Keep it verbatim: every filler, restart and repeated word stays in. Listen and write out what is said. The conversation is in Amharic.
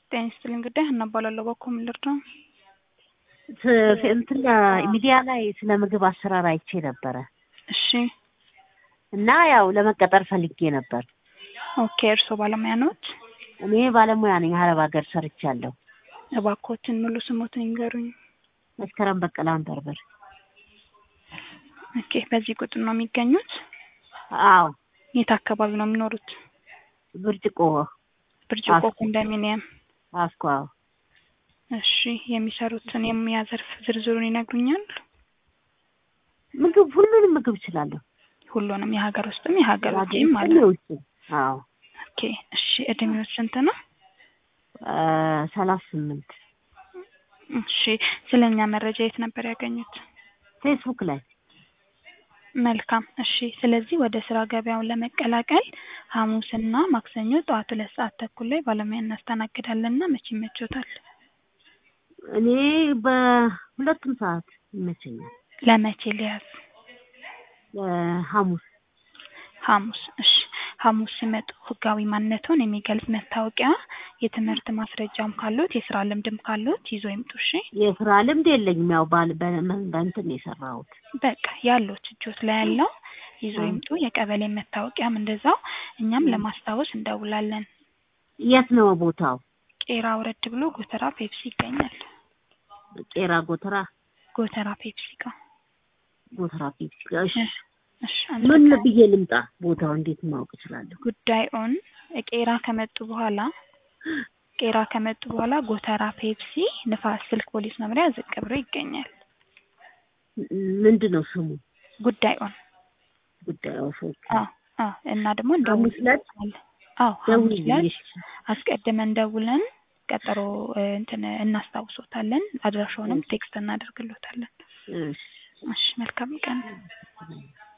ጤንስትልን ጉዳይ እናባላለሁ በኮም ልርዳ እንትን ሚዲያ ላይ ስለ ምግብ አሰራር አይቼ ነበር። እሺ እና ያው ለመቀጠር ፈልጌ ነበር። ኦኬ እርሶ ባለሙያ ነዎት? እኔ ባለሙያ ነኝ። አረብ ሀገር ሰርቻለሁ። እባክዎትን ሙሉ ስሞትን ይንገሩኝ። መስከረም በቀላን በርበር። ኦኬ በዚህ ቁጥር ነው የሚገኙት? አዎ። የት አካባቢ ነው የሚኖሩት? ብርጭቆ ብርጭቆ ኮንዶሚኒየም አስኳ። እሺ የሚሰሩትን የሙያ ዘርፍ ዝርዝሩን ይነግሩኛል? ምግብ ሁሉንም ምግብ እችላለሁ። ሁሉንም የሀገር ውስጥም የሀገር ውጭም ማለት ነው? አዎ። ኦኬ እሺ እድሜው ስንት ነው? ሰላሳ ስምንት እሺ ስለኛ መረጃ የት ነበር ያገኙት? ፌስቡክ ላይ። መልካም እሺ ስለዚህ ወደ ስራ ገበያውን ለመቀላቀል ሐሙስና ማክሰኞ ጠዋት ሁለት ሰዓት ተኩል ላይ ባለሙያ እናስተናግዳለንና መቼ ይመቾታል? እኔ በሁለቱም ሰዓት ይመቸኛል። ለመቼ ሊያዝ? ሐሙስ ሐሙስ እሺ ሐሙስ ሲመጡ ህጋዊ ማንነቱን የሚገልጽ መታወቂያ የትምህርት ማስረጃም ካሉት የስራ ልምድም ካሉት ይዞ ይምጡ። እሺ የስራ ልምድ የለኝም ያው ባል በእንትን የሰራሁት። በቃ ያለው እጆት ላይ ያለው ይዞ ይምጡ። የቀበሌ መታወቂያም እንደዛው እኛም ለማስታወስ እንደውላለን። የት ነው ቦታው? ቄራ ወረድ ብሎ ጎተራ ፔፕሲ ይገኛል። ቄራ ጎተራ ጎተራ ፔፕሲ ጋር ጎተራ ፔፕሲ ጋር። እሺ እሺ ምን ብዬ ልምጣ? ቦታው እንዴት ማወቅ እችላለሁ? ጉዳዩን ቄራ ከመጡ በኋላ ቄራ ከመጡ በኋላ ጎተራ ፔፕሲ ንፋስ ስልክ ፖሊስ መምሪያ ዝቅ ብሎ ይገኛል። ምንድነው ስሙ? ጉዳዩን ጉዳዩ ፎክ አዎ አዎ እና ደግሞ እንደውልለት አዎ ደውልለት አስቀድመን ደውለን ቀጠሮ እንትን እናስታውሶታለን። አድራሻውንም ቴክስት እናደርግልዎታለን። እሺ እሺ መልካም ቀን።